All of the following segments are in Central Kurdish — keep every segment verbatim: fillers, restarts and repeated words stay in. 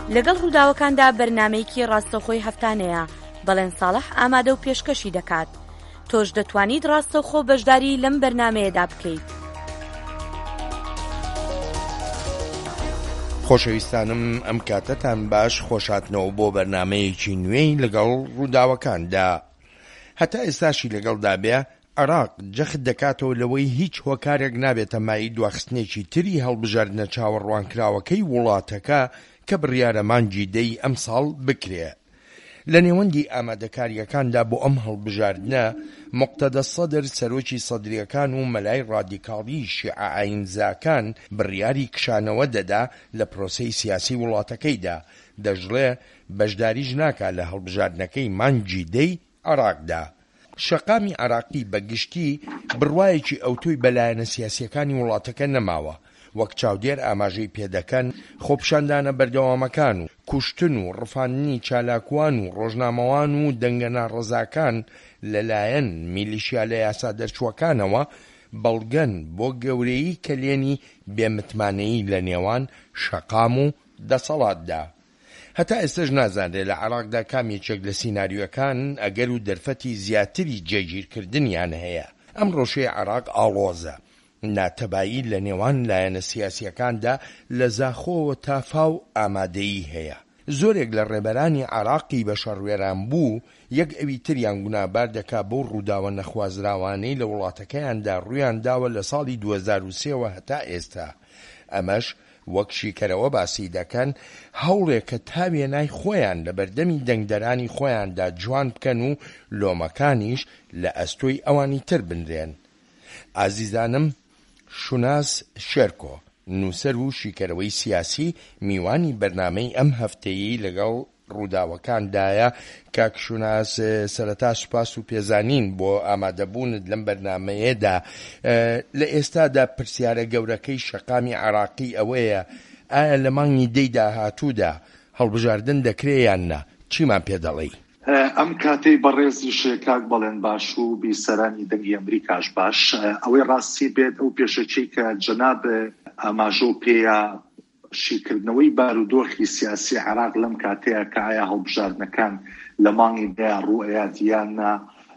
لەگەڵ ڕووداوەکاندا بەرنامەیەکی ڕاستەوخۆی هەفتانەیە بەڵێن ساڵح ئامادە و پێشکەشی دەکات. تۆش دەتوانیت ڕاستەوخۆ بەشداری لەم بەرنامەیەدا بکەیت. خۆشەویستانم ئەم کاتەتان باش خۆشاتنەوە بۆ بەرنامەیەکی نوێی لەگەڵ ڕووداوەکاندا. هەتا ئێستاشی لەگەڵدا بێ عێراق جەخت دەکاتەوە لەوەی هیچ هۆکارێک نابێتە مای دواخستنێکی تری هەڵبژاردنە چاوەڕوانکراوەکەی وڵاتەکە کە بڕیارە مانگی دەی ئەم ساڵ بکرێ. لە نێوەندی ئامادەکاریەکاندا بۆ ئەم هەڵبژاردنە موقتەدە سەدر سەرۆکی سەدریەکان و مەلای ڕادیکاڵی شیعە ئاینزاکان بڕیاری کشانەوە دەدا لە پرۆسەی سیاسی وڵاتەکەیدا، دەژڵێ بەشداریش ناکا لە هەڵبژاردنەکەی مانگی دەی عێراقدا. شەقامی عێراقی بەگشتی بڕوایەکی ئەوتۆی بەلایەنە سیاسیەکانی وڵاتەکە نەماوە، وەک چاودێر ئاماژەی پێدەکەن خۆپشاندانە بەردەوامەکان و کوشتن و ڕفاندنی چالاکوان و ڕۆژنامەوان و دەنگەنا ڕەزاکان لەلایەن میلیشیا لە یاسا دەرچووەکانەوە بەڵگەن بۆ گەورەی کەلێنی بێمتمانەیی لە نێوان شەقام و دەسەڵاتدا. هەتا ئێستش نازانرێت لە عێراقدا کامێکێک لە سیناریۆکان ئەگەر و دەرفەتی زیاتری جێگیرکردنیان هەیە. ئەم ڕۆژەی عێراق ئاڵۆزە، ناتەبایی لە نێوان لایەنە سیاسیەکاندا لە زاخۆوە تافاو ئامادەیی هەیە. زۆرێک لە ڕێبەرانی عێراقی بە شەڕوێران بوو یەک ئەوی تریان گونابار دەکا بۆ ڕووداوە نەخوازراوانەی لە وڵاتەکەیاندا ڕوویان داوە لە ساڵی دوو هەزار و سێ هەتا ئێستا. ئەمەش وەک شیکەرەوە باسی دەکەن هەوڵێک کە تاوێنای خۆیان لە بەردەمی دەنگدەرانی خۆیاندا جوان بکەن و لۆمەکانیش لە ئەستۆی ئەوانی تر بنرێن. ئازیزانم، شوناس شێرکۆ، نووسەر و شیکەرەوەی سیاسی، میوانی بەرنامەی ئەم هەفتەیی لەگەڵ ڕووداوەکاندایە. کاک شوناس، سەرەتا سوپاس و پێزانین بۆ ئامادەبوونت لەم بەرنامەیەدا. لە ئێستادا پرسیارە گەورەکەی شەقامی عێراقی ئەوەیە، ئایا لە مانگی دەی داهاتوودا هەڵبژاردن دەکرێت یان نا؟ چیمان پێ دەڵێی؟ ئەم کاتەی بەڕێزی شێکاک بەڵێن باش و بیسەرانی دەنگی ئەمریکاش باش، ئەوەی ڕاستی بێت ئەو پێشەچەی کە جەناب ئاماژە و پێیە شیکردنەوەی بارودۆخی سیاسی عێراق لەم کاتەیە کە ئایا هەڵبژاردنەکان لە مانگی دەیە ڕوئەیات یان نا،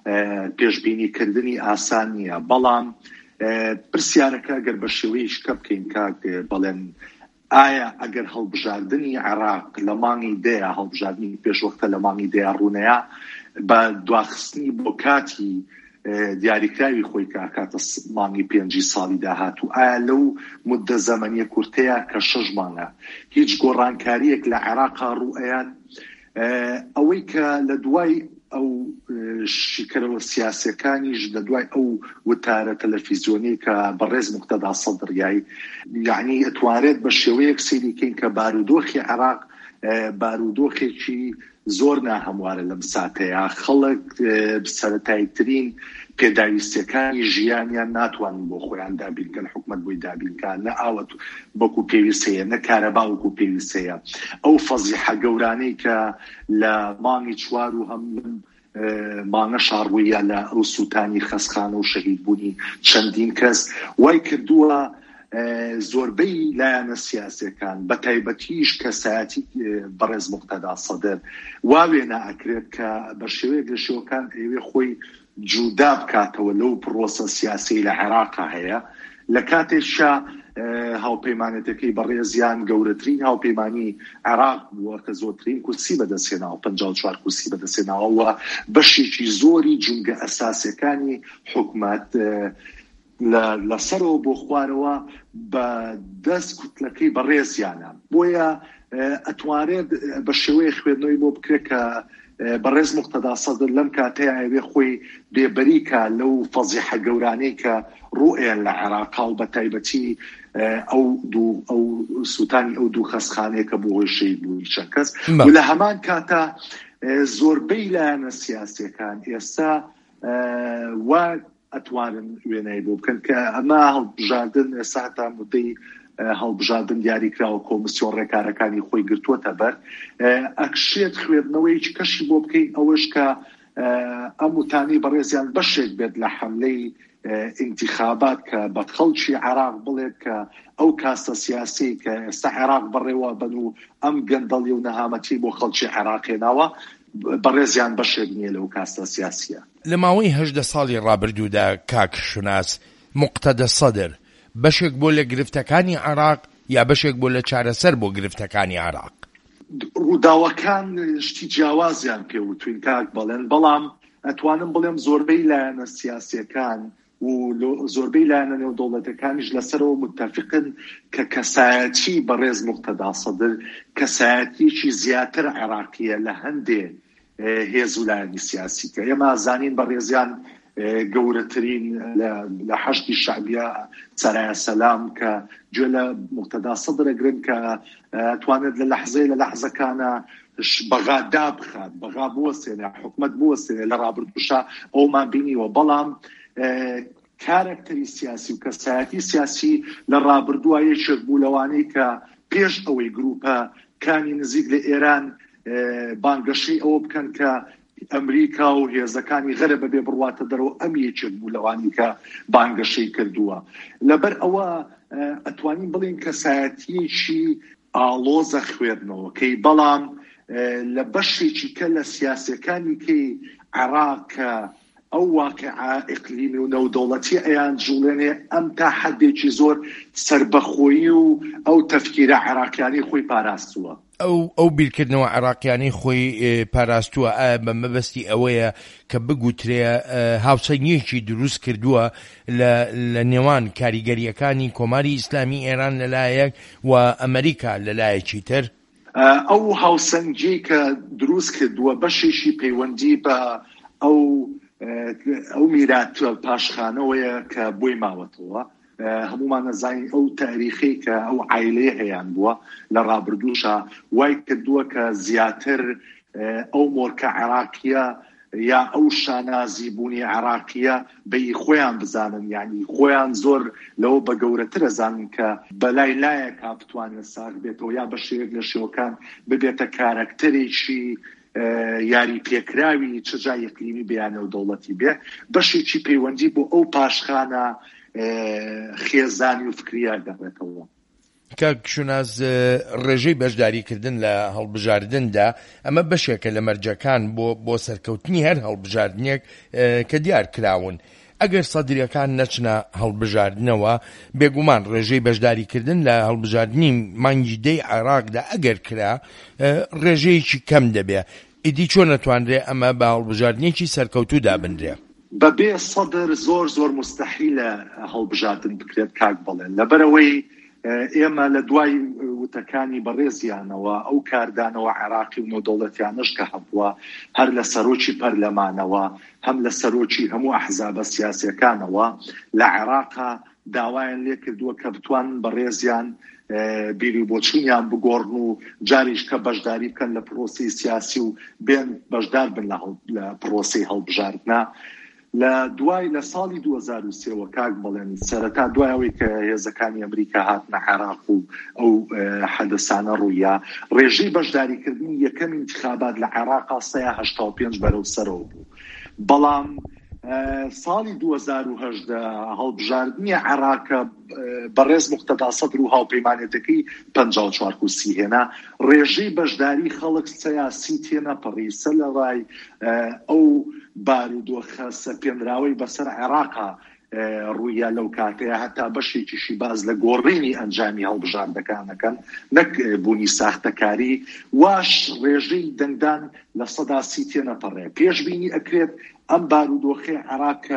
پێشبینیکردنی ئاسان نییە. بەڵام پرسیارەکە گەر بە شێوەیە شکە بکەین کاک بەڵێن ئایا ئەگەر هەڵبژاردنی عێراق لە مانگی دەیە، هەڵبژاردنی پێشوەختە لە مانگی دەیە ڕوونەیە بە دواخستنی بۆ کاتی دیاریکراوی خۆی کە کاتە مانگی پێنجی ساڵی داهاتوو، ئایا لەو مدە زەمەنیە کورتەیە کە شەش مانگە هیچ گۆڕانکاریەک لە عێراقا ڕوئەیان؟ ئەوەی کە لە دوای ئەو شیکەرەوە سیاسیەکانیش لە دوای ئەو وتارە تەلەڤیزیۆنی کە بەڕێز موقتەدا سەدریایی یعنی ئەتوانرێت بە شێوەیەک سیریکەین کە بارودۆخی عێراق بارودۆخێکی زۆر ناهەموارە لەم ساتەیە. خەڵک سەرەتاییترین پێداویستیەکانی ژیانیان ناتوانن بۆ خۆیان دابینکەن، حکومەت بۆی دابینکان، نە ئاوەت بەکو پێویست هەیە، نە کارەبا وەکو پێویست هەیە. ئەو فەزیحە گەورانەی کە لە مانگی چوار و هەم مانگە شاڕبوویە لە ئەو سووتانی خەسخانە و شەهیدبوونی چەندین کەس وای کردووە زۆربەی لایەنە سیاسیەکان بە تایبەتیش کەسایەتی بەڕێز موقتەدا سەدر واوێ نائەکرێت کە بە شێوەیەک لە شێوەکان ئەوێ خۆی جودا بکاتەوە لەو پرۆسە سیاسی لە عێراقا هەیە. لە کاتێکشا هاوپەیمانێتەکەی بەڕێزیان گەورەترین هاوپەیمانی عێراق بووە کە زۆرترین کورسی بەدەستهێناوە، پەنجا و چوار کورسی بەدەستهێناوە، بەشێکی زۆری جونگە ئەساسیەکانی حکومەت لەسەرەوە بۆ خوارەوە بە دەست کوتلەکەی بەڕێزیانە. بۆیە ئەتوانرێت بە شێوەیە خوێندنەوەی بۆ بکرێت کە بەڕێز موقتەدا سەدر لەم کاتەیە ئەوێ خۆی بێبەریکە لەو فەزیحە گەورانەی کە ڕوئیان لە عێراقا و بە تایبەتی ئەو دوو ئەو سووتانی ئەو دوو خەسخانەیە کە بۆ هۆی شەیدبوونی چەند کەس و لە هەمان کاتە زۆربەی لایەنە سیاسیەکان ئێستا وا ئەتوانن وێنەی بۆ بکەن کە ئەمە هەڵبژاردن ئێستا تا مدەی هەڵبژاردن دیاریکراوە کۆمسیۆن ڕێکارەکانی خۆی گرتووەتە بەر. ئەکشێت خوێندنەوەی کەشی بۆ بکەین ئەوەش کە ئەم وتانەی بەڕێزیان بەشێک بێت لە حەملەی انتخابات کە بە خەڵکی عێراق بڵێت کە ئەو کاسە سیاسی کە ئێستا عێراق بەڕێوە بن و ئەم گەندەڵی و نەهامەتی بۆ خەڵکی عێراق هێناوە بەڕێزیان بەشێک نییە لەو کاسە سیاسیە. لە ماوەی هەژدە ساڵی ڕابردوودا کاک شوناس موقتەدە سەدر بەشێک بۆ لە گرفتەکانی عێراق یا بەشێک بۆ لە چارەسەر بۆ گرفتەکانی عێراق؟ ڕووداوەکان شتی جیاوازیان پێوتوین کاک بەڵێن، بەڵام ئەتوانم بڵێم زۆربەی لایەنە سیاسیەکان و زۆربەی لایەنە نێودەوڵەتەکانیش لەسەرەوە متتەفقن کە کەسایەتی بەڕێز موقتەدا سەدر کەسایەتیی زیاتر عێراقیە لە هەندێ هێز و لایەنی سیاسی کە ئێمە زانین بەڕێزیان گەورەترین لە حەشتی شەعبیە سەرایە سەلام کە گوێ لە موقتەدا سەدرەگرن کە توانێت لە لەحزەی لە لەحزەکانە بەغا دابخات بەغا بوەستێنێ حکومەت بوەستێنێ لە ڕابردووشە ئەومان بینیوە، بەڵام کارکتەری سیاسی و کەسایەتی سیاسی لە ڕابردووە یەکێک بوو لەوانەی کە پێش ئەوەی گروپە کانی نزیک لە ئێران بانگەشەی ئەوە بکەن کە ئەمریکا و هێزەکانی غەرب بەبێ بڕواتە دەرەوە ئەم یەکێک بوو لەوانی کە بانگەشەی کردووە. لەبەر ئەوە ئەتوانین بڵین کەسایەتیەکی ئاڵۆزە خوێندنەوە کەی بەڵام لە بەشێکی کە لە سیاسەکانی کەی عێراق ئەو واقعە ئیقلیمی و نەودەوڵەتی ئەیان جوڵێنێ ئەم تا حەدێکی زۆر سربەخۆیی و ئەو تەفکیرە عێراقیانی خۆی پاراستووە. ئەو ئەو بیرکردنەوە عێراقیانی خۆی پاراستووە ئایا بە مەبەستی ئەوەیە کە بگوترێ هاوسەنگیەکی دروست کردووە لە نێوان کاریگەریەکانی کۆماری ئیسلامی ئێران لەلایەک و ئەمریکا لەلایەکی تر؟ ئەو هاوسەنگی کە دروست کردووە بەشێکی پەیوەندی بە ئەو ئەو میرات پاشخانەوەیە کە بۆی ماوەتەوە. هەمومان نەزانین ئەو تاریخی کە ئەو عایلەیە هەیان بووە لە ڕابردووشە وای کردووە کە زیاتر ئەو مۆرکە عێراقیە یا ئەو شانازی بوونی عێراقیە بەی خۆیان بزانن، یعنی خۆیان زۆر لەوە بە گەورەترە زانن کە بەلای لایەکا بتوانێت ساغ بێتەوە یا بە شێوەیەک لە شێوەکان ببێتە کارەکتەرێکی یاری پێکراوی چجا یەقلیمی بەیانە و دەوڵەتی بێ بەشێکی پەیوەندی بۆ ئەو پاشخانە خێزانی و فکریار دەبێتەوە. کاک شوناس ڕێژەی بەشداریکردن لە هەڵبژاردندا ئەمە بەشێکە لە مەرجەکان بۆ بۆ سەرکەوتنی هەر هەڵبژاردنێک کە دیار کراون. ئەگەر سەدرەکان نەچنە هەڵبژاردنەوە بێگومان ڕێژەی بەشداریکردن لە هەڵبژاردننی مانگی دەی عێراقدا ئەگەر کرا ڕێژەیەکی کەم دەبێ. ئیدی چۆن نەتوانرێ ئەمە بە هەڵبژاردنێکی سەرکەوتوودا بنرێ؟ بەبێ سەدر زۆر زۆر مستەحیلە هەڵبژاردن بکرێت کاک بڵێن، لەبەرەوەی ئێمە لە دوای وتەکانی بەڕێزیانەوە ئەو کاردانەوە عێراقی و نێودەوڵەتیانەش کە هەبووە هەر لە سەرۆکی پەرلەمانەوە هەم لە سەرۆکی هەموو ئەحزابە سیاسیەکانەوە لە عێراقا داوایان لێ کردووە کە بتوانن بەڕێزیان بیری بۆچینیان بگۆڕن و جاریش کە بەشداری بکەن لە پرۆسی سیاسی و بێن بەشدار بن لە پرۆسی هەڵبژاردنە. لە دوای لە ساڵی دوو هەزار و سێەوە کاک بڵێن سەرەتا دوای ئەوەی کە هێزەکانی ئەمریکا هاتنە عێراق و ئەو حەدەسانە ڕوویە ڕێژەی بەشداریکردنی یەکەم انتخابات لە عێراقا سەیە هەشتا و پێنج بەرەو سەرەوە بوو، بەڵام ساڵی دوو هەزار و هەژدە هەڵبژاردننی عێراقە بەڕێز موقتەدا سەدر و هاوپەیمانێتەکەی پەنجا و چوار کورسی هێنا ڕێژەی بەشداری خەڵک سەیاسی تێنە پەڕیسە لە ڕای ئەو بارودۆخە سەپێنراوەی بەسەر عێراقا ڕوویە لەو کاتەیە هەتا بەشێکیشی باز لە گۆڕینی ئەنجامی هەڵبژاردنەکانەکەن نەک بوونی ساختەکاری واش ڕێژەی دەنگدان لە سەدا سی تێنەپەڕێ. پێشبینی ئەکرێت ئەم بارودۆخی عێراقە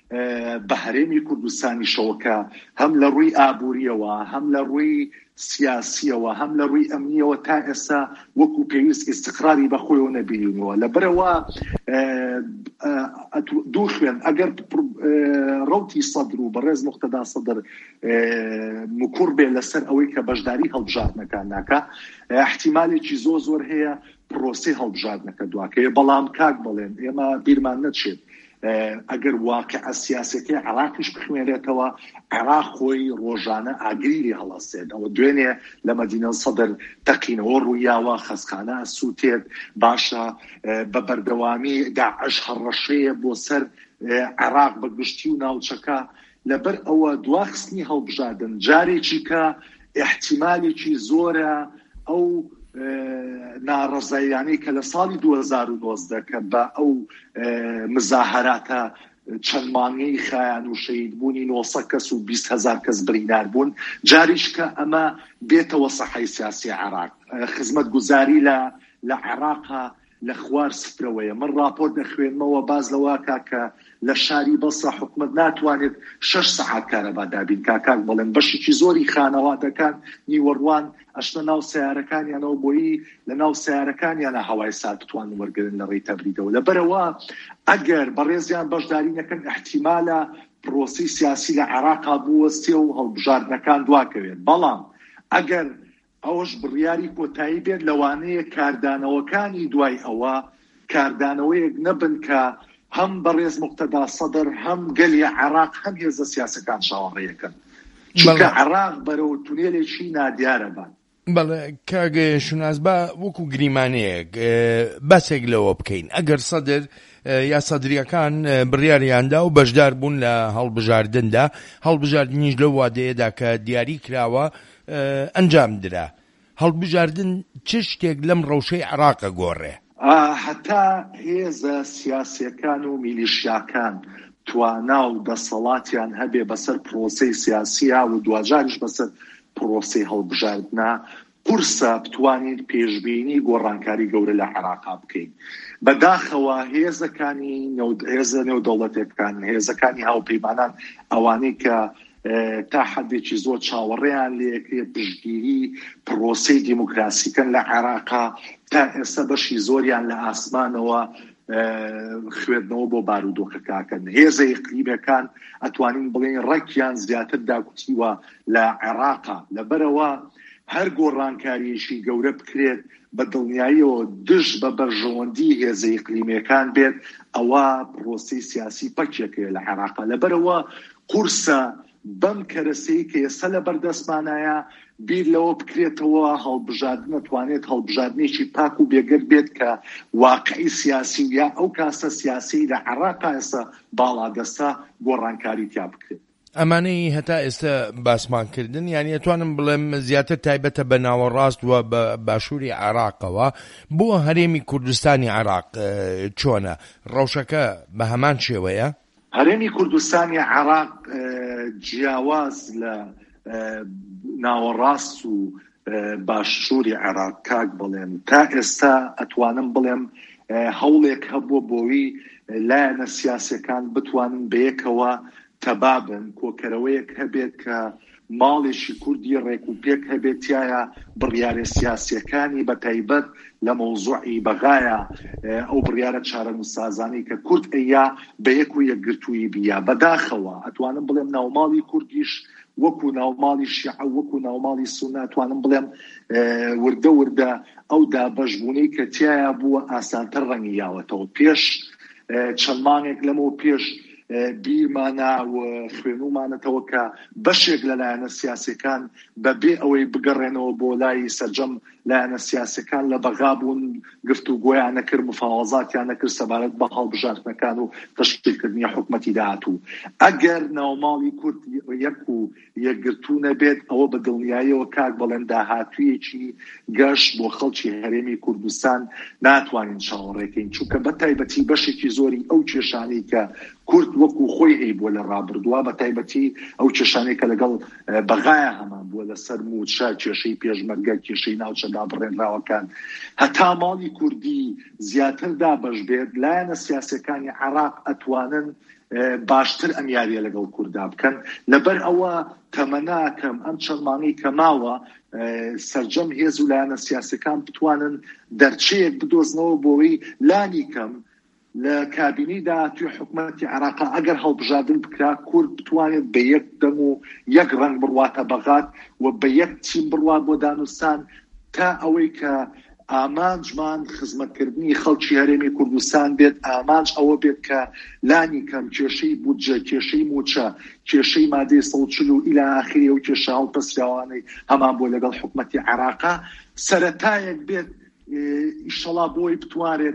بە هەرێمی کوردستانی شەوەکە هەم لە ڕووی ئابووریەوە هەم لە ڕووی سیاسیەوە هەم لە ڕووی ئەمنیەوە تا ئێستا وەکو پێویست ئیستقراری بەخۆیەوە نەبینیوە. لەبەرەوە دوو خوێن ئەگەر ڕەوتی سەدر و بەڕێز موقتەدا سەدر مکوڕ بێ لەسەر ئەوەی کە بەشداری هەڵبژاردنەکان ناکە احتیمالێکی زۆر زۆر هەیە پرۆسی هەڵبژاردنەکە دواکەیە. بەڵام کاک بڵێن ئێمە بیرمان نەچێت ئەگەر واقعە سیاسەتی عێراقیش بخوێنرێتەوە عێراق خۆی ڕۆژانە ئاگری هەڵەستێت. ئەوە دوێنێ لە مەدینە سەدر تەقینەوە ڕوویاوە خەسخانە سووتێت باشە بە بەردەوامی داعش هەڕەشەیە بۆ سەر عێراق بەگشتی و ناوچەکە لەبەر ئەوە دواخستنی هەڵبژاردن جارێکی کە احتیمالێکی زۆرە ئەو ناڕەزاییانەی کە لە ساڵی دوو هەزار و نۆزدە کە بە ئەو مزاهراتە چەند مانگەی خایان و شەهیدبوونی نۆسە کەس و بیست هەزار کەس بریندار بوون جاریش کە ئەمە بێتەوە سەحەی سیاسی عێراق خزمەتگوزاری لە لە عێراقا لە خوار سفرەوەیە. من راپۆرت دەخوێنمەوە باز لەوە کە لە شاری بەسە حکومت ناتوانێت شەش سەعات کارەبا دابین کاکاک بڵێن بەشێکی زۆری خانەواتەکان نیوەڕوان ئەشتە ناو سیارەکانیانەوە بۆیی لە ناو سیارەکانیانە هەوای سات بتوان وەرگرن لە ڕێی تەبریدەوە. لەبەرەوە ئەگەر بەڕێزیان بەشداری نەکەن احتیمالە پرۆسی سیاسی لە عێراقا بوەستێ و هەڵبژاردنەکان دواکەوێت. بەڵام ئەگەر ئەوەش بڕیاری کۆتایی بێت لەوانەیە کاردانەوەکانی دوای ئەوە کاردانەوەیەک نەبن کە هەم بەڕێز موقتەدا سەدر هەم گەلی عێراق هەم هێزە سیاسەکان چاوەڕێیەکەن چونکە عێراق بەرەو تونێلێکی نادیارە بان. بەڵێ کاگە شوناس با وەکو گریمانەیەک بەسێک لەوە بکەین ئەگەر سەدر یا سەدریەکان بڕیاریاندا و بەشدار بوون لە هەڵبژاردندا هەڵبژاردنیش لەو وادەیەدا کە دیاری کراوە ئەنجام درا هەڵبژاردن چ شتێک لەم ڕەوشەی عێراقە گۆڕێ؟ هەتا هێزە سیاسیەکان و میلیشیاکان توانا و دەسەڵاتیان هەبێ بەسەر پرۆسەی سیاسیە و دوجاریش بەسەر پرۆسەی هەڵبژاردنە قورسە بتوانین پێشبینی گۆڕانکاری گەورە لە عێراقا بکەین. بەداخەوە هێزەکانی هێزە نێودەوڵەتیەکان هێزەکانی هاوپەیمانان ئەوانەی کە تا حدێکی زۆر چاوەڕێیان لێکرێت پشتگیری پرۆسەی دیموکراسیکەن لە عێراقا تا ئێستا بەشی زۆریان لە ئاسمانەوە خوێندنەوە بۆ بارودۆخەکەکەن. هێزە ئیقلیمەکان ئەتوانین بڵێن ڕێکیان زیاتر داکوتیوە لە عێراقا. لەبەرەوە هەر گۆڕانکاریشی گەورە بکرێت بە دڵنیاییەوە دژ بە بەرژەوەندی هێزە ئیقلیمەکان بێت ئەوە پرۆسەی سیاسی پەکێکەیە لە عێراقا. لەبەرەوە قورسە بەم کەرەسەی کە ئێستا لە بەردەستمانایە بیر لەوە بکرێتەوە هەڵبژاردن نەتوانێت هەڵبژاردنێکی پاک و بێگەر بێت کە واقعی سیاسی یا ئەو کاسە سیاسی لە عێراقا ئێستا باڵادەستا گۆڕانکاری تیا بکرێت. ئەمانەی هەتا ئێستا باسمانکردن یعنی ئەتوانم بڵێم زیاتر تایبەتە بە ناوەڕاست وە بە باشووری عێراقەوە بۆ هەرێمی کوردستانی عێراق چۆنە ڕەوشەکە بە هەمان شێوەیە؟ هەرێمی کوردستانی عێراق جیاواز لە ناوەڕاست و باشووری عێراق کاک بڵێم تا ئێستا ئەتوانم بڵێم هەوڵێک هەبووە بۆی لایەنە سیاسەکان بتوانن بەیەکەوە تەبابن کۆکەرەوەیەک هەبێت کە ماڵێکی کوردی ڕێک و پێک هەبێت تایە بڕیارە سیاسیەکانی بە تایبەت لە مەوزوعی بەغایە ئەو بڕیارە چارەنووسسازانی کە کورد ئەیە بە یەک و یەکگرتووی بیا. بەداخەوە ئەتوانم بڵێم ناوماڵی کوردیش وەکو ناوماڵی شیعە وەکو ناوماڵی سونە ئەتوانم بڵێم وردە وردە ئەو دابەشبوونەی کە تایە بووە ئاسانتر ڕەنگی یاوەتەوە. پێش چەند مانگێک لەمەوە پێش بیرمانە و خوێنومانەتەوە کە بەشێک لە لایەنە سیاسەکان بەبێ ئەوەی بگەڕێنەوە بۆ لای سەرجەم لایەنە سیاسەکان لە بەغا بوون گفتوگۆیان نەکرد مفاوەزاتیان نەکرد سەبارەت بە هەڵبژاردنەکان و تەشکیلکردنی حکومەتی داهاتوو. ئەگەر ناوماڵی کورد یەک و یەکگرتوو نەبێت ئەوە بە دڵنیاییەوە کاک بەڵێن داهاتوویەکی گەشت بۆ خەڵکی هەرێمی کوردستان ناتوانین چاوەڕێکەین چونکە بە تایبەتی بەشێکی زۆری ئەو کێشانەی کە کورد وەکو خۆی هەیە بۆ لە ڕابردووە بە تایبەتی ئەو کێشانەی کە لەگەڵ بەغایە هەمان بووە لەسەر موچە کێشەی پێشمەرگە کێشەی ناوچەدا بڕێنراوەکان هەتا ماڵی کوردی زیاتردا بەش بێت لایەنە سیاسەکانی عێراق ئەتوانن باشتر ئەم یاریە لەگەڵ کووردا بکەن. لەبەر ئەوە تەمەناکەم ئەم چەند مانگەی کە ماوە سەرجەم هێز و لایەنە سیاسەکان بتوانن دەرچەیەک بدۆزنەوە بۆەوەی لانی کەم لە کابینەیدا توی حکومەتی عێراقا ئەگەر هەڵبژاردن بکرا کورد بتوانێت بە یەک دەم و یەک ڕەنگ بڕواتە بەغات و بە یەک تیم بڕوات بۆ دانوستان تا ئەوەی کە ئامانجمان خزمەتکردنی خەڵکی هەرێمی کوردستان بێت ئامانج ئەوە بێت کە لانی کەم کێشەی بودجە کێشەی موچە کێشەی مادەی سەد و چل و ئیلا ئاخری و کێشە هەڵپەسراوانەی هەمان بۆ لەگەڵ حکومەتی عێراقا سەرەتایەک بێت ئیشەڵا بۆی بتوانێت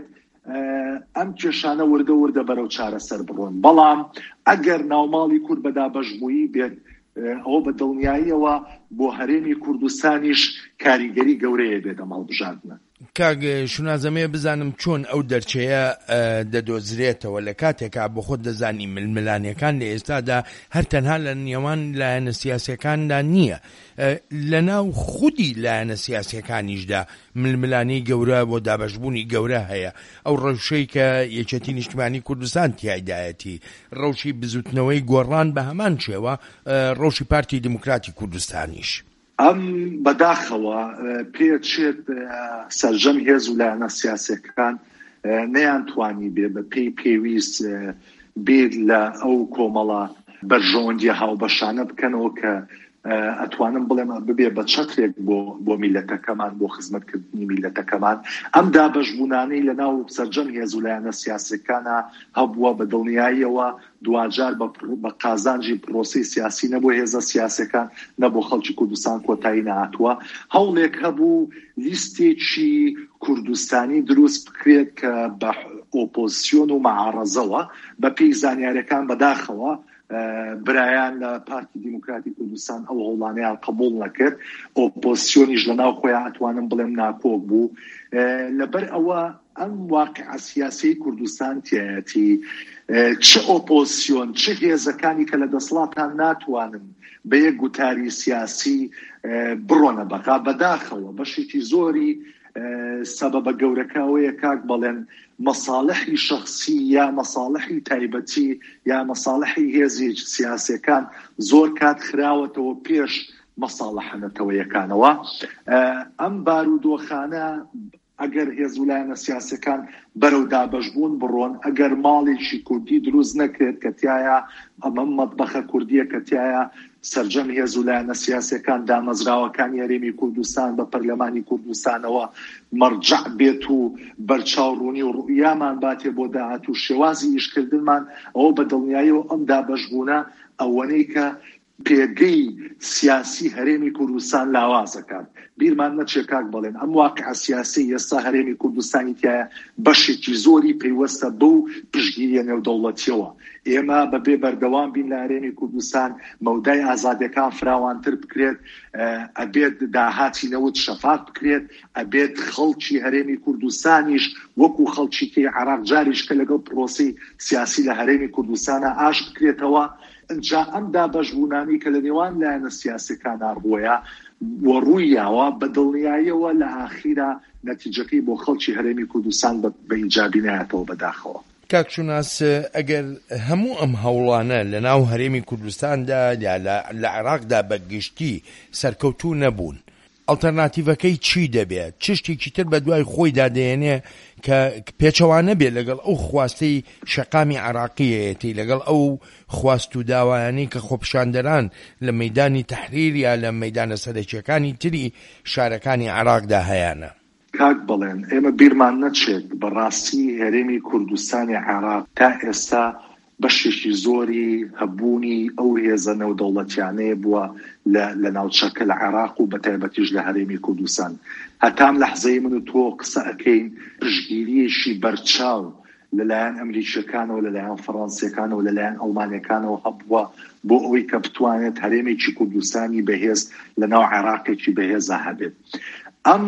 ئەم کێشانە وردە وردە بەرەو چارەسەر بڕۆن. بەڵام ئەگەر ناوماڵی کورد بەدابەشبوویی بێت ئەوە بە دڵنیاییەوە بۆ هەرێمی کوردستانیش کاریگەری گەورەیە بێتە ماڵبژاردنە. کاک شونازەمێ بزانم چۆن ئەو دەرچەیە دەدۆزرێتەوە لە کاتێکا بۆ خۆت دەزانی ململانیەکان لە ئێستادا هەر تەنها لە نێوان لایەنە سیاسیەکاندا نییە، لە ناو خودی لایەنە سیاسیەکانیشدا ململانی گەورە بۆ دابەشبوونی گەورە هەیە. ئەو ڕەوشەی کە یەکێتی نیشتیمانی کوردستان تیایدایەتی، ڕەوشی بزوتنەوەی گۆڕان بە هەمان شێوە ڕەوشی پارتی دموکراتی کوردستانیش. ئەم بەداخەوە پێچێت سەرجەم هێز و لایەنە سیاسیەکان نەیانتوانی بێ بە پێی پێویست بێت لە ئەو کۆمەڵە بەرژەوەندیە هاوبەشانە بکەنەوە کە ئەتوانم بڵێم ببێ بە چەترێک بۆ بۆ میلەتەکەمان، بۆ خزمەتکردنی میلەتەکەمان. ئەم دابەشبوونانەی لە ناو سەرجەم هێز و لایەنە سیاسیەکانە هەبووە بە دڵنیاییەوە دوجار بە قازانجی پرۆسی سیاسی نەبوو هێزە سیاسیەکان نەبوو خەڵکی کوردستان کۆتایی نهاتووە. هەوڵێک هەبوو لیستێکی کوردستانی دروست بکرێت کە بە ئۆپۆزیسیۆن و مەعارەزەوە بە پێی زانیاریەکان بەداخەوە برایان لە پارتی دیموکراتی کوردستان ئەو هەوڵانەیان قبول نەکرد. ئۆپۆزیسیۆنیش لەناو خۆیان ئەتوانم بڵێم ناکۆک بوو. لەبەر ئەوە ئەم واقعە سیاسی کوردستان تایەتی چ ئۆپۆزیسیۆن چ هێزەکانی کە لە دەسەڵاتان ناتوانن بە یەک گوتاری سیاسی بڕۆنە بەقا بەداخەوە بەشێکی زۆری سەبەبە گەورەکەوەیە کاک بەڵێن مەساڵحی شخصی یا مەساڵحی تایبەتی یا مەساڵحی هێزی سیاسیەکان زۆر کات خراوەتەوە پێش مەساڵحە نەتەوەیەکانەوە. ئەم بارودۆخانە ئەگەر هێز و لایەنە سیاسیەکان بەرەو دابەشبوون بڕۆن، ئەگەر ماڵێکی کوردی دروست نەکرێت کە تایە ئەمە مەتبەخە کوردیە کە تایە سەرجەم هێز و لایەنە سیاسیەکان دامەزراوەکانی هەرێمی کوردستان بە پەرلەمانی کوردستانەوە مەرجع بێت و بەرچاوڕوونی و ڕوئیامان باتێ بۆ داهات و شێوازی ئیشکردنمان، ئەوە بە دڵنیاییەوە ئەم دابەشبوونە ئەوەنەی کە پێگەی سیاسی هەرێمی کوردستان لاوازەکان. بیرمان نەچێ کاک بڵێن ئەم واقعە سیاسی ئێستا هەرێمی کوردستانی تایە بەشێکی زۆری پەیوەستە بەو پشتگیریە نێودەوڵەتیەوە. ئێمە بەبێ بەردەوام بین لە هەرێمی کوردستان مەودای ئازادیەکان فراوانتر بکرێت، ئەبێت داهاتی نەوت شەفاف بکرێت، ئەبێت خەڵکی هەرێمی کوردستانیش وەکو خەڵکی کەی عێراق جاریش کە لەگەڵ پرۆسی سیاسی لە هەرێمی کوردستانە ئاش بکرێتەوە. ئەجا ئەم دابەشبوونانی کە لە نێوان لایەنە سیاسیەکان ڕوویە وە ڕوویاوە بە دڵنیاییەوە لە ئاخیرا نەتیجەکەی بۆ خەڵکی هەرێمی کوردستان بە ئیجابی نایەتەوە بەداخەوە. کاکشوناس ئەگەر هەموو ئەم هەوڵانە لە ناو هەرێمی کوردستاندا یا لە عێراقدا بەگشتی سەرکەوتوو نەبوون، ئەڵتەرناتیڤەکەی چی دەبێت؟ چ شتێکی تر بە دوای خۆیدا دێنێ کە پێچەوانە بێت لەگەڵ ئەو خواستەی شەقامی عێراقیەتی، لەگەڵ ئەو خواست و داوایانی کە خۆپیشاندەران لە مەیدانی تەحریر یا لە مەیدانە سەرەکیەکانی تری شارەکانی عێراقدا هەیەنە؟ کاک بڵێن ئێمە بیرمان نەچێت بەڕاستی هەرێمی کوردستانی عێراق تا ئێستا بەشێکی زۆری هەبوونی ئەو هێزە نێودەوڵەتیانەیە بووە لە ناوچەکە لە عێراق و بەتایبەتیش لە هەرێمی کوردستان. هەتام لەحزەی من و تۆ قسە ئەکەین پشتگیریەکی بەرچاو لەلایەن ئەمریکیەکانەوە لەلایەن فەڕەنسیەکانەوە لەلایەن ئەڵمانیەکانەوە هەبووە بۆ ئەوەی کە بتوانێت هەرێمێکی کوردستانی بەهێز لە ناو عێراقێکی بەهێزە هەبێت. ئەم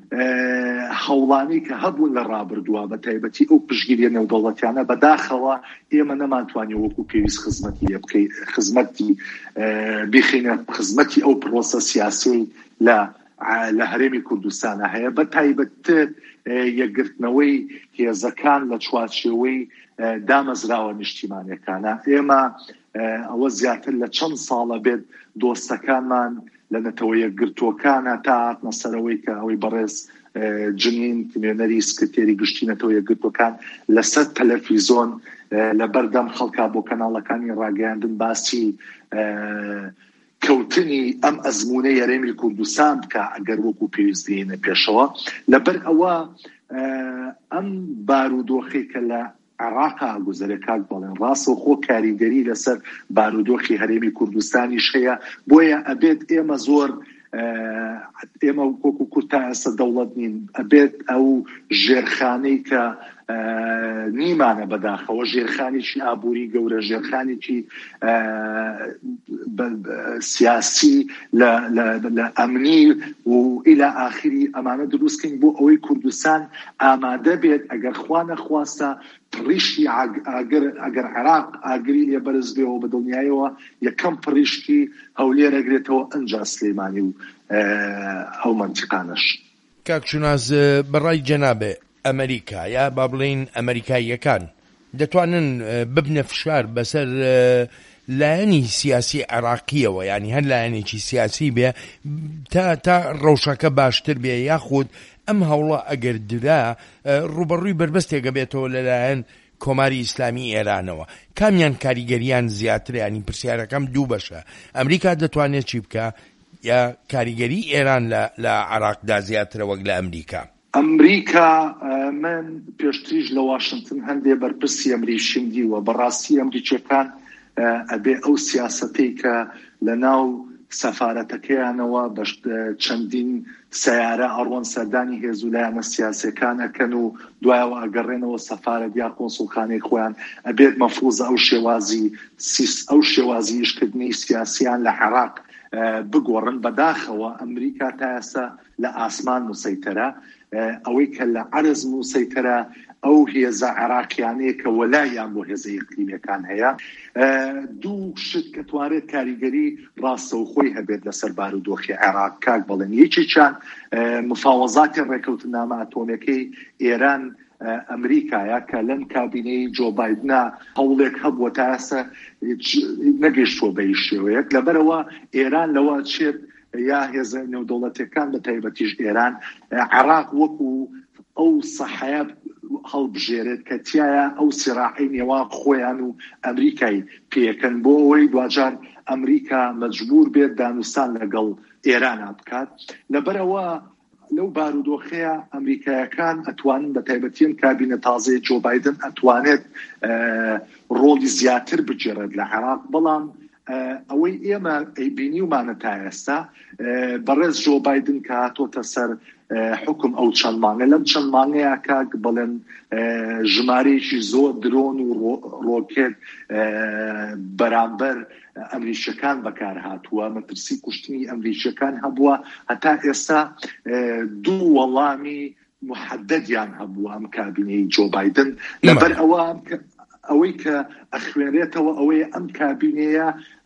هەوڵانی کە هەبوون لە ڕابردووە بە تایبەتی ئەو پشتگیریە نێودەوڵەتیانە بەداخەوە ئێمە نەمانتوانی وەکو پێویست خزمەتی لێ بکەین، خزمەتی بخینە خزمەتی ئەو پرۆسە سیاسی لە لە هەرێمی کوردستانە هەیە، بە تایبەتتر یەکگرتنەوەی هێزەکان لە چوارچێوەی دامەزراوە نیشتیمانیەکانە. ئێمە ئەوە زیاتر لە چەند ساڵە بێت دۆستەکانمان لە نەتەوە یەکگرتووەکانە تا هاتنە سەرەوەی کە ئەوەی بەڕێز جنین کمێنەری سکرتێری گشتی نەتەوە یەکگرتووەکان لەسەر تەلەڤیزۆن لە بەردەم خەڵکا بۆ کەناڵەکانی ڕاگەیاندن باسی کەوتنی ئەم ئەزمونەی هەرێمی کوردستان بکە ئەگەر وەکو پێویست دێنە پێشەوە. لەبەر ئەوە ئەم بارودۆخی کە لە عێراقا گوزەرە کاک بەڵێن ڕاستە خۆ کاریگەری لەسەر بارودۆخی هەرێمی کوردستانیش هەیە، بۆیە ئەبێت ئێمە زۆر ئێمە وەکو کورتا ئێستا دەوڵەت نین، ئەبێت ئەو ژێرخانەی کە نیمانە بەداخەوە ژێرخانێکی ئابووری گەورە، ژێرخانێکی سیاسی لە ئەمنی و ئیلا ئاخری ئەمانە دروستکەین بۆ ئەوەی کوردستان ئامادە بێت ئەگەر خوا نەخواستە پڕیشتی ئەگەر عێراق ئاگری لێ بەرز بێەوە بە دڵنیایەوە یەکەم پڕیشتی هەولێرەگرێتەوە ئەنجا سلێمانی و ئەو منتیقانەش. کاکچوناز بەڕای جەنابێ ئەمریکا یا با بڵێن ئەمریکاییەکان دەتوانن ببنە فشار بەسەر لایەنی سیاسی عێراقیەوە، ینی هەر لایەنێکی سیاسی بێ تا تا ڕەوشەکە باشتر بێ، یاخود ئەم هەوڵە ئەگەر درا ڕوبەڕووی بربەستێکە بێتەوە لەلایەن کۆماری ئیسلامی ئێرانەوە، کامیان کاریگەریان زیاتر؟ ینی پرسیارەکەم دوو بەشە، ئەمریکا دەتوانێت چی بکە یا کاریگەری ئێران لە عێراقدا زیاترە وەک لە ئەمریکا؟ ئەمریکا من پێشتریش لە واشنگتن هەندێ بەرپرسی ئەمریشیم دیوە، بەڕاستی ئەمریکیەکان ئەبێ ئەو سیاسەتەی کە لە ناو سەفارەتەکەیانەوە بە چەندین سەیارە ئەڕۆن سەردانی هێزولایەنە سیاسەکانەکەن و دوایەوە ئەگەڕێنەوە سەفارەت یا کۆنسوڵخانەی خۆیان، ئەبێت مەفروضە ئەو شێوازی ئەو شێوازی ئیشکردنی سیاسیان لە عێراق بگۆڕن. بەداخەوە ئەمریکا تا ئێستا لە ئاسمان مسەیتەرە، ئەوەی کە لە عەرز مسەیتەرە ئەو هێزە عێراقیانەیە کە وەلایان بۆ هێزە ئیقلیمیەکان هەیە. دوو شت کە توانێت کاریگەری ڕاستەوخۆی هەبێت لەسەر بارودۆخی عێراق کاک بەڵێن، یەکێکیان مفاوەزاتی ڕێکەوتنامە ئەتۆمەکەی ئێران ئەمریکایە کە لەم کابینەی جۆ بایدنا هەوڵێک هەبووە تا ئێستا نەگەیشتووە بە هیچ شێوەیەک، لەبەرەوە ئێران لەوە چێت یا هێزە نێودەوڵەتیەکان بە تایبەتیش ئێران عێراق وەکو ئەو سەحەیە هەڵبژێرێت کە تایە ئەو سیراحی نێوان خۆیان و ئەمریکای پێکەن بۆ ئەوەی دوجار ئەمریکا مەجبور بێت دانوستان لەگەڵ ئێرانە بکات. لەبەرەوە لەو بارودۆخەیە ئەمریکایەکان ئەتوانن بە تایبەتیان کابینە تازەی جۆ بایدن ئەتوانێت ڕۆڵی زیاتر بجێڕێت لە عێراق، بەڵام ئەوەی ئێمە ئەیبینی ومانە تا ئێستا بەڕێز جۆ بایدن کە هاتۆتە سەر حکم ئەو چەند مانگە، لەم چەند مانگەیە کاک بڵێن ژمارەیەکی زۆر درۆن و ڕۆکێت بەرامبەر ئەمریکیەکان بەکار هاتووە، مەترسی کوشتنی ئەمریکیەکان هەبووە، هەتا ئێستا دوو وەڵامی محەددیان هەبووە ئەم کابینەی جۆ بایدن. لەبەر ئەوە ئەوەی کە ئەخوێنرێتەوە ئەوەیە ئەم کابینەیە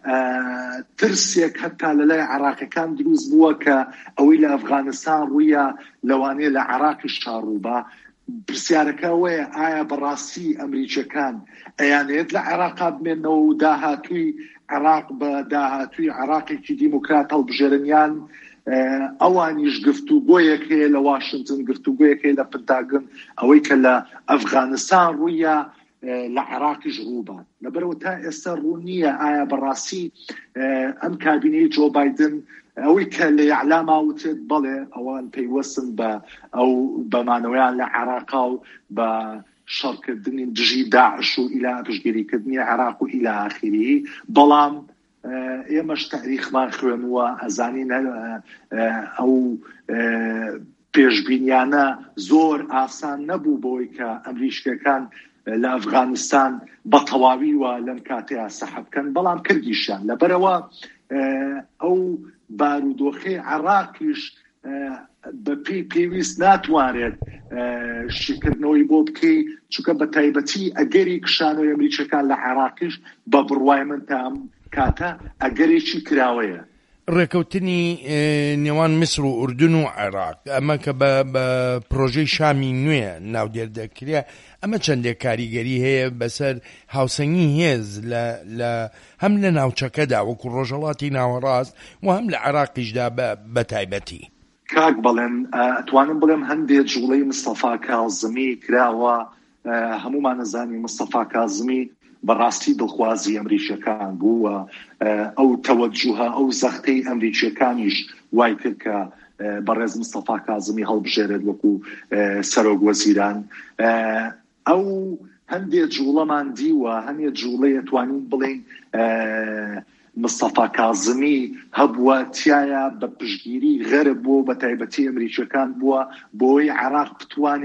ترسێک هەتا لەلای عێراقیەکان دروست بووە کە ئەوەی لە ئەفغانستان ڕوویە لەوانەیە لە عێراقیش چاڕووبە. پرسیارەکە ئەوەیە ئایا بەڕاستی ئەمریکیەکان ئەیانەیەت لە عێراقا بمێنەوە و داهاتووی عێراق بە داهاتووی عێراقێکی دیموکرات هەڵبژێرنیان ئەوانیش گفتوگۆیەک هەیە لە واشنگتن، گفتوگۆیەک هەیە لە پنتاگن ئەوەی کە لە ئەفغانستان ڕوویە لە عێراقیش ڕووبان. لەبەرەوە تا ئێستا ڕوو نییە ئایا بەڕاستی ئەم کابینەی جۆ بایدن ئەوەی کە لە ئیعلاما وتێت بەڵێ ئەوان پەیوەستن بە ئەو بەمانەوەیان لە عێراقا و بە شەڕکردنی دژی داعش و ئیلا پشتگیریکردنی عێراق و ئیلا ئاخری، بەڵام ئێمەش تاریخمان خوێنووە ئەزانین ئەو پێشبینیانە زۆر ئاسان نەبوو بۆی کە ئەمریکیەکان لە ئەفغانستان بە تەواوی وە لەم کاتەیە سەحە بکەن، بەڵام کردیشیان. لەبەرەوە ئەو بارودۆخەی عێراقیش بە پێی پێویست ناتوانێت شیکردنەوەی بۆ بکەی، چونکە بە تایبەتی ئەگەری کشانەوەی ئەمریکیەکان لە عێراقیش بە بڕوای من تا ئەم کاتە ئەگەرێکی کراوەیە. ڕێکەوتنی نێوان میسر و ئوردون و عێراق ئەمە کە بە پرۆژەی شامی نوێ ناودێردەکرێ، ئەمە چەندێک کاریگەری هەیە بەسەر هاوسەنگی هێز لە هەم لە ناوچەکەدا وەکو ڕۆژهەڵاتی ناوەڕاست و هەم لە عێراقیشدا بە تایبەتی. کاک بڵێن ئەتوانم بڵێم هەندێک جوڵەی مستەفا کاظمی کراوە، هەمومان نەزانی مستەفا کاظمی بەڕاستی دڵخوازی ئەمریکیەکان بووە، ئەو تەوەجوهە ئەو زەختەی ئەمریکیەکانیش وای کرد کە بەڕێز مستەفا کاظمی هەڵبژێرێت وەکو سەرۆک وەزیران. ئەو هەندێک جوڵەمان دیوە، هەندێک جوڵەی ئەتوانین بڵێن مستەفا کاظمی هەبووە تایە بە پشتگیری غەرب بووە، بە تایبەتی ئەمریکیەکان بووە بۆی عێراق بتوانێت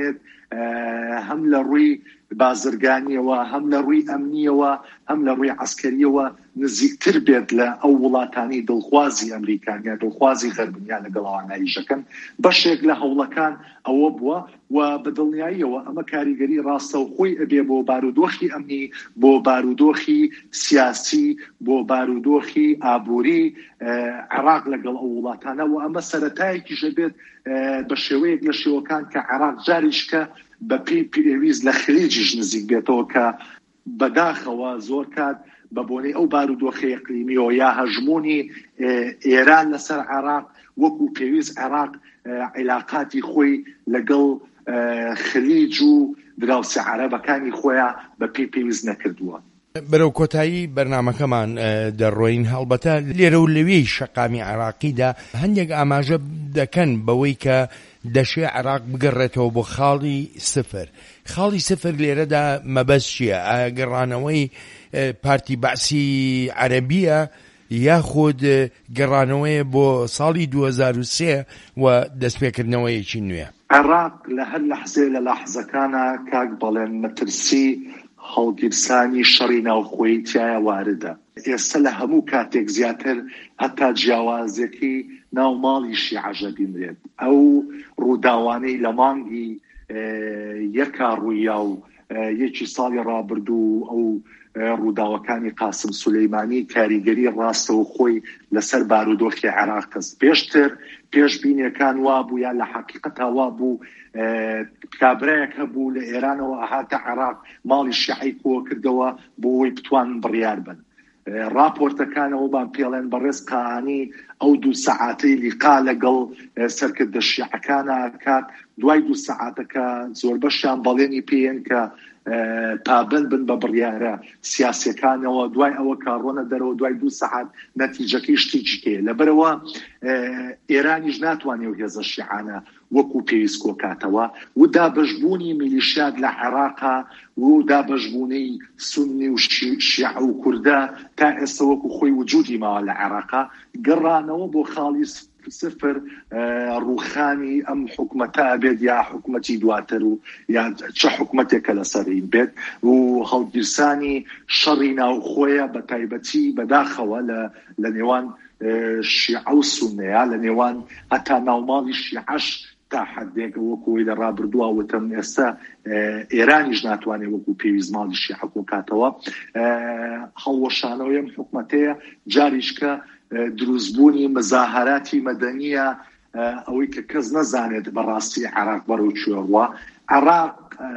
هەم لە ڕووی بازرگانیەوە هەم لە ڕووی ئەمنیەوە هەم لە ڕووی عسکەریەوە نزیکتر بێت لە ئەو وڵاتانی دڵخوازی ئەمریکانیا دڵخوازی غەربنیا لەگەڵ ئەوانایشەکەن بەشێک لە هەوڵەکان ئەوە بووە و بەدڵنیاییەوە ئەمە کاریگەری ڕاستەوخۆی ئەبێ بۆ بارودۆخی ئەمنی بۆ بارودۆخی سیاسی بۆ بارودۆخی ئابووری عێراق لەگەڵ ئەو وڵاتانە و ئەمە سەرەتایەکیش بێت بە شێوەیەک لە شێوەکان کە عێراق جاریشکە بە پێی پێویست لە خلیجیش نزیک بێتەوە کە بەداخەوە زۆر کات بە بۆنەی ئەو بارودۆخی ئەقلیمیەوە یا هەژمۆنی ئێران لەسەر عێراق وەکو پێویست عێراق عیلاقاتی خۆی لەگەڵ خلیج و دراوسێ عەرەبەکانی خۆیان بە پێی پێویست نەکردووە. بەرەو کۆتایی بەرنامەکەمان دەڕۆین هەڵبەتە لێرە و لەوێی شەقامی عێراقیدا هەندێک ئاماژە دەکەن بەوەی کە دەشێ عێراق بگەڕێتەوە بۆ خاڵی سفر. خاڵی سفر لێرەدا مەبەست چییە؟ گەڕانەوەی پارتی بەعسی عەرەبیە یاخود گەڕانەوەی بۆ ساڵی دوو هەزار و سێ و دەستپێکردنەوەیەکی نوێ؟ عێراق لە هەر لەحزەیە لە لەحزەکانە کاک بەڵێن مەترسی هەڵگیرسانی شەڕی ناوخۆیی تایە واردە. ئێستا لە هەموو کاتێک زیاتر هەتا جیاوازێکی ناو ماڵی شیعە بینرێت. ئەو ڕووداوانەی لە مانگی یەکا ڕوویا و یەکی ساڵی ڕابردوو ئەو ڕووداوەکانی قاسم سولەیمانی کاریگەری ڕاستەوە خۆی لەسەر بارودۆخی عێراق کەست. پێشتر پێشبینیەکان وابوو یا لە حەقیقەتا وابوو کابرایەک هەبوو لە ئێرانەوە ئاهاتە عێراق ماڵی شیعەی کۆ کردەوە بۆ ئەوەی بتوانن بڕیار بن. راپۆرتەکانەوە بان پێڵێن بەڕێز قاهانی ئەو دوو سەعاتەی لیقا لەگەڵ سەرکردە شیعەکانە کات دوای دوو سەعاتەکە زۆر بەشیان بەڵێنی پێیەن کە پابند بن بە بڕیارە سیاسیەکانەوە دوای ئەوە کاڕۆنە دەرەوە دوای دوو سەعات نەتیجەکەی شتێکی کێ لەبەرەوە ئێرانیش ناتوانێت هێزە شیعانە وەکو پێویست کۆکاتەوە و دابەشبوونی میلیشیات لە عێراقا و دابەشبوونەی سونی و شیعە و کوردە تا ئێستا وەکو خۆی وجودی ماوە لە عێراقا گەڕانەوە بۆ خاڵی سفر ڕوخانی ئەم حکومەتە بێت یا حکومەتی دواتر و یا چه حکومەتێکە لەسەرین بێت و هەڵگیرسانی شەڕی ناوخۆیە بە تایبەتی بەداخەوە لە نێوان شیعە و سونەیە لە نێوان هەتا ناوماڵی شیعەش تا حدێک وەکوی لە ڕابردووە وتم ئێستا ئێرانیش ناتوانێت وەکو پێویست ماڵی شیعە کۆکاتەوە. هەڵوەشانەوەی ئەم حکومەتەیە جاریشکە دروستبوونی مەزاهەراتی مەدەنیە ئەوەی کە کەس نەزانێت بەڕاستی عێراق بەرەو چێوە. عێراق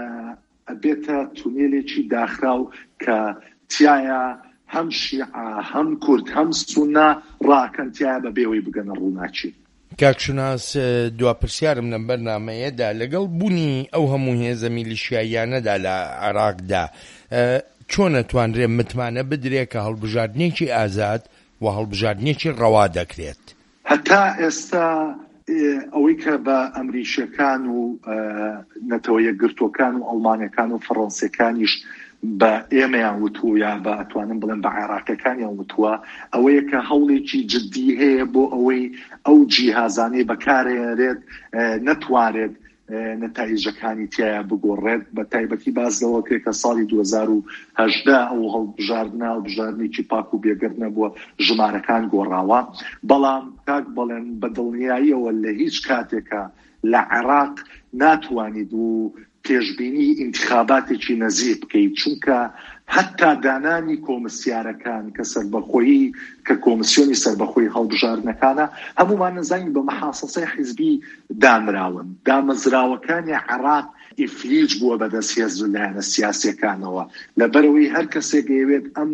ئەبێتە تونێلێکی داخراو کە تایە هەم شیعە هەم کورد هەم سونە ڕاکەن تایە بە بێوەی بگەنە ڕووناچی. کاکشناس دواپرسیارم لەم بەرنامەیەدا لەگەڵ بوونی ئەو هەموو هێزە میلیشیاییانەدا لە عێراقدا چۆن ئەتوانرێ متمانە بدرێت کە هەڵبژاردنێکی ئازاد و هەڵبژاردنێکی ڕەوا دەکرێت؟ هەتا ئێستا ئەوەی کە بە ئەمریکیەکان و نەتەوە یەکگرتووەکان و ئەڵمانیەکان و فەڕەنسیەکانیش بە ئێمەیان وتووە یا بە ئەتوانم بڵێن بە عێراقیەکانیان وتووە ئەوەیە کە هەوڵێکی جددی هەیە بۆ ئەوەی ئەو جیهازانەی بەکارهێنرێت نەتوانێت نەتایجەکانی تایە بگۆڕێت. بە تایبەتی باز لەوە کرێت کە ساڵی دوو هەزار و هەژدە ئەو هەڵبژاردنە هەڵبژاردنێکی پاک و بێگەردنە بووە ژمارەکان گۆڕاوە. بەڵام کاک بەڵێن بەدڵنیاییەوە لە هیچ کاتێکە لە عێراق ناتوانید و پێشبینی انتخاباتێکی نەزیک بکەیت چونکە هەتا دانانی کۆمسیارەکان کە سەربەخۆیی کە کۆمسیۆنی سەربەخۆی هەڵبژاردنەکانە هەمومان نەزانین بە مەحاسەسەی حیزبی دامراون. دامەزراوەکانی عێراق ئیفلیج بووە بەدەست هێز لایەنە سیاسیەکانەوە لەبەرەوەی هەر کەسێک دەیەوێت ئەم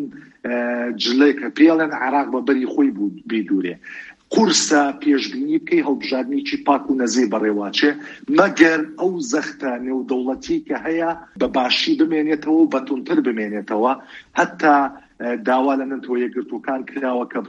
جلەی کە پێڵێن عێراق بە بەری خۆی بیدوورێ قورسە پێشبینی بکەی هەڵبژاردنێکی پاک و نەزیێ بەڕێواچێ مەگەر ئەو زەختە نێودەوڵەتی کە هەیە بە باشی بمێنێتەوە و بەتونتر بمێنێتەوە. هەتا داوا لە نەتەوە یەکگرتووەکان کراوە کە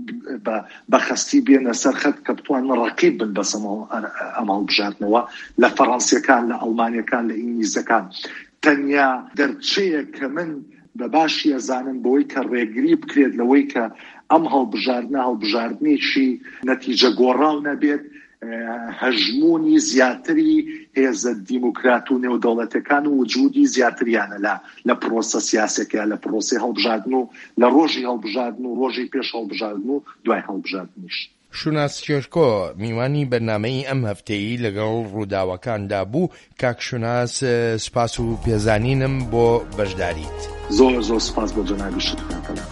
بەخەستی بێنە سەر خەت کە بتوانن ڕەقیب بن بەس ئەم هەڵبژاردنەوە لە فەڕەنسیەکان لە ئەڵمانیەکان لە ئینگلیزەکان. تەنیا دەرچەیە کە من بە باشی ئەزانم بۆی کە ڕێگری بکرێت لەوەی کە ئەم هەڵبژاردنە هەڵبژاردنێکی نەتیجە گۆڕاو نەبێت هەژمونی زیاتری هێزە دیموکرات و نێودەوڵەتەکان و وجودی زیاتریانە لە لە پرۆسە سیاسەکە لە پرۆسی هەڵبژاردن و لە ڕۆژی هەڵبژاردن و ڕۆژی پێش هەڵبژاردن و دوای هەڵبژاردنیش. شوناس چێشکۆ میوانی بەرنامەی ئەم هەفتەیی لەگەڵ ڕووداوەکاندا بوو. کاک شوناس سپاس و پێزانینم بۆ بەشداریت. زۆر زۆر سپاس بۆ جەنابی شتکاتەلا.